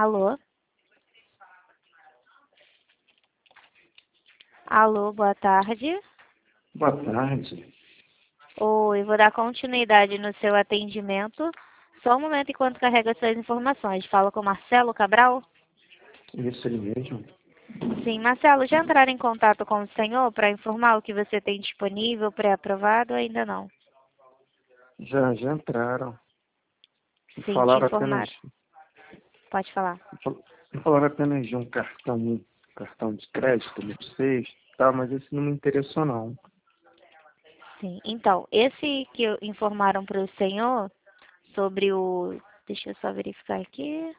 Alô? Alô, boa tarde. Boa tarde. Oi, vou dar continuidade no seu atendimento. Só um momento enquanto carrega suas informações. Fala com Marcelo Cabral? Isso ele mesmo? Sim, Marcelo, já entraram em contato com o senhor para informar o que você tem disponível, pré-aprovado ou ainda não? Já entraram. Me Sim, te falaram apenas, informaram. Pode falar. me falaram apenas de um cartão de crédito, não sei, tá, mas esse não me interessou não. Sim, então, esse que informaram para o senhor sobre o... Deixa eu só verificar aqui.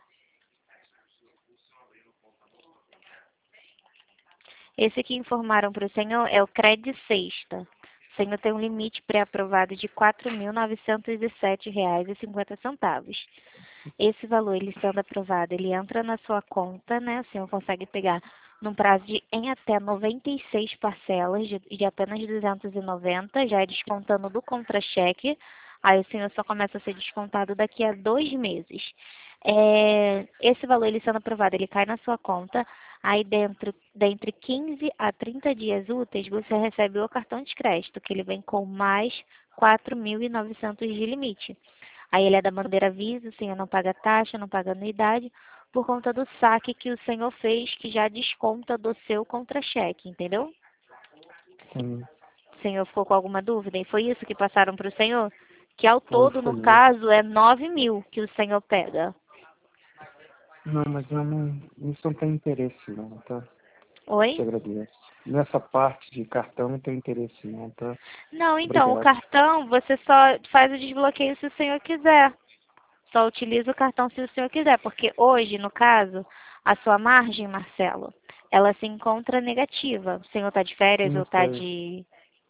Esse que informaram para o senhor é o Cred Sexta. O senhor tem um limite pré-aprovado de R$ 4.907,50. Esse valor, ele estando aprovado, ele entra na sua conta, né? O senhor consegue pegar num prazo de em até 96 parcelas de apenas 290, já é descontando do contra-cheque. Aí o senhor só começa a ser descontado daqui a 2 meses. Esse valor, ele sendo aprovado, ele cai na sua conta. Aí dentre 15 a 30 dias úteis, você recebe o cartão de crédito, que ele vem com mais 4.900 de limite. Aí ele é da bandeira Visa, o senhor não paga taxa, não paga anuidade, por conta do saque que o senhor fez, que já desconta do seu contra-cheque, entendeu? Sim, O senhor ficou com alguma dúvida? E foi isso que passaram para o senhor? Que ao todo, foi no isso. caso, é 9.000 que o senhor pega. Não, mas eu não, isso não tem interesse não, tá? Te Oi? agradeço. Nessa parte de cartão não tem interesse não, tá? Não, então, o Obrigado. cartão, você só faz o desbloqueio se o senhor quiser. Só utiliza o cartão se o senhor quiser, porque hoje, no caso, a sua margem, Marcelo, ela se encontra negativa. O senhor está de férias ou Não está sei. de...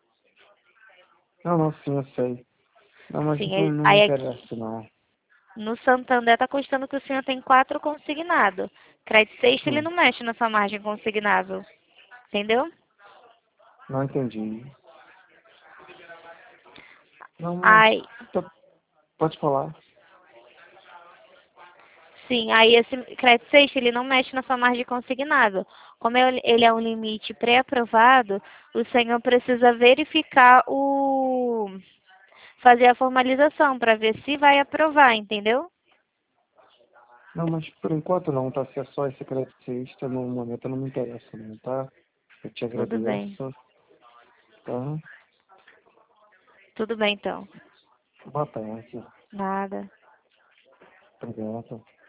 Não, sim, eu sei. Não, mas Sim, não me aí aqui, interessa não. no Santander está constando que o senhor tem 4 consignado. Crédito sexta, ele Hum, não mexe na sua margem consignável. Entendeu? não entendi. Não, mas Aí, tá, pode falar. sim, aí esse crédito sexta, ele não mexe na sua margem consignável. Como ele é um limite pré-aprovado, o senhor precisa verificar fazer a formalização para ver se vai aprovar, entendeu? Não, mas por enquanto não, tá? Se é só esse crédito no momento não me interessa não, tá? Eu te Tudo bem. agradeço, tá? Tudo bem, então. Boa tarde. Nada. Obrigado.